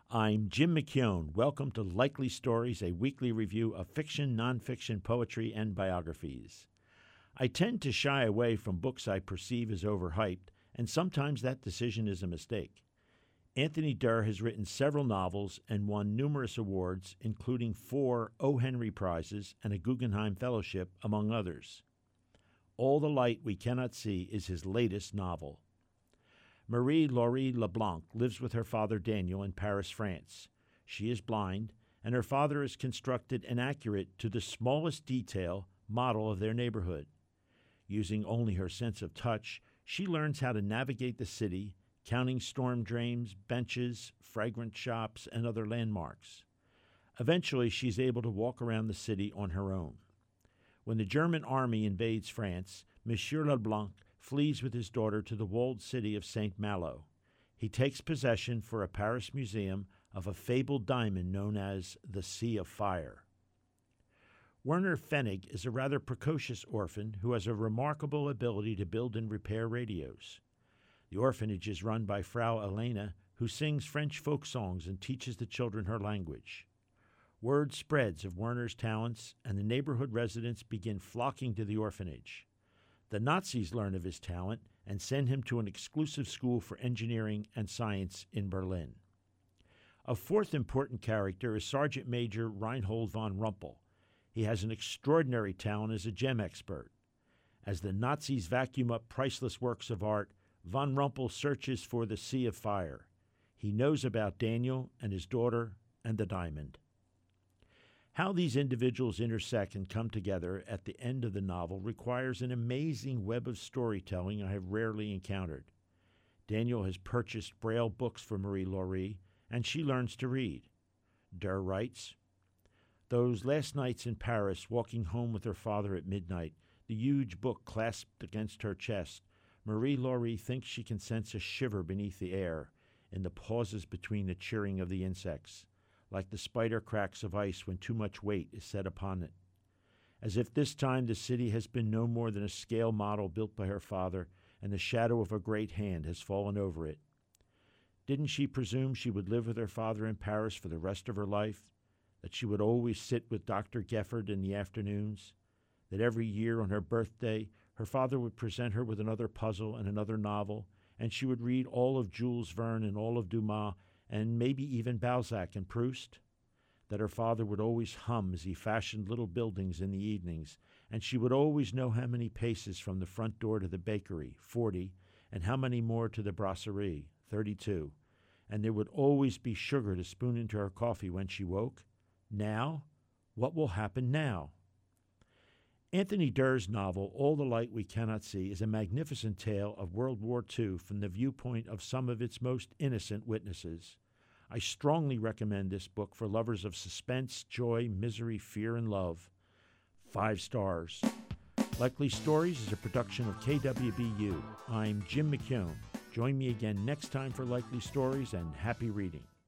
I'm Jim McKeown. Welcome to Likely Stories, a weekly review of fiction, nonfiction, poetry, and biographies. I tend to shy away from books I perceive as overhyped, and sometimes that decision is a mistake. Anthony Doerr has written several novels and won numerous awards, including 4 O. Henry Prizes and a Guggenheim Fellowship, among others. All the Light We Cannot See is his latest novel. Marie-Laure Leblanc lives with her father Daniel in Paris, France. She is blind, and her father has constructed an accurate, to the smallest detail, model of their neighborhood. Using only her sense of touch, she learns how to navigate the city, counting storm drains, benches, fragrant shops, and other landmarks. Eventually, she's able to walk around the city on her own. When the German army invades France, Monsieur Leblanc flees with his daughter to the walled city of St. Malo. He takes possession for a Paris museum of a fabled diamond known as the Sea of Fire. Werner Pfennig is a rather precocious orphan who has a remarkable ability to build and repair radios. The orphanage is run by Frau Elena, who sings French folk songs and teaches the children her language. Word spreads of Werner's talents, and the neighborhood residents begin flocking to the orphanage. The Nazis learn of his talent and send him to an exclusive school for engineering and science in Berlin. A fourth important character is Sergeant Major Reinhold von Rumpel. He has an extraordinary talent as a gem expert. As the Nazis vacuum up priceless works of art, von Rumpel searches for the Sea of Fire. He knows about Daniel and his daughter and the diamond. How these individuals intersect and come together at the end of the novel requires an amazing web of storytelling I have rarely encountered. Daniel has purchased Braille books for Marie-Laure, and she learns to read. Doerr writes, "Those last nights in Paris, walking home with her father at midnight, the huge book clasped against her chest, Marie-Laure thinks she can sense a shiver beneath the air, in the pauses between the cheering of the insects, like the spider cracks of ice when too much weight is set upon it. As if this time the city has been no more than a scale model built by her father, and the shadow of a great hand has fallen over it. Didn't she presume she would live with her father in Paris for the rest of her life? That she would always sit with Dr. Gefford in the afternoons? That every year on her birthday, her father would present her with another puzzle and another novel, and she would read all of Jules Verne and all of Dumas, and maybe even Balzac and Proust? That her father would always hum as he fashioned little buildings in the evenings, and she would always know how many paces from the front door to the bakery, 40, and how many more to the brasserie, 32, and there would always be sugar to spoon into her coffee when she woke? Now? What will happen now?" Anthony Doerr's novel, All the Light We Cannot See, is a magnificent tale of World War II from the viewpoint of some of its most innocent witnesses. I strongly recommend this book for lovers of suspense, joy, misery, fear, and love. 5 stars. Likely Stories is a production of KWBU. I'm Jim McKeown. Join me again next time for Likely Stories, and happy reading.